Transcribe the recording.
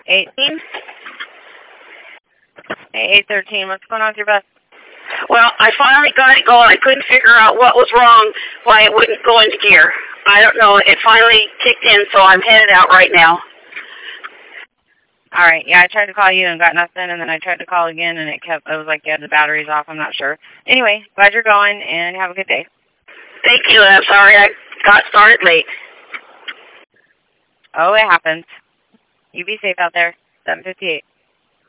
18? Hey, 813, what's going on with your bus? Well, I finally got it going. I couldn't figure out what was wrong, why it wouldn't go into gear. I don't know. It finally kicked in, so I'm headed out right now. All right, yeah, I tried to call you and got nothing, and then I tried to call again, and it was like you had the batteries off. I'm not sure. Anyway, glad you're going, and have a good day. Thank you. I'm sorry I got started late. Oh, it happens. You be safe out there. 758.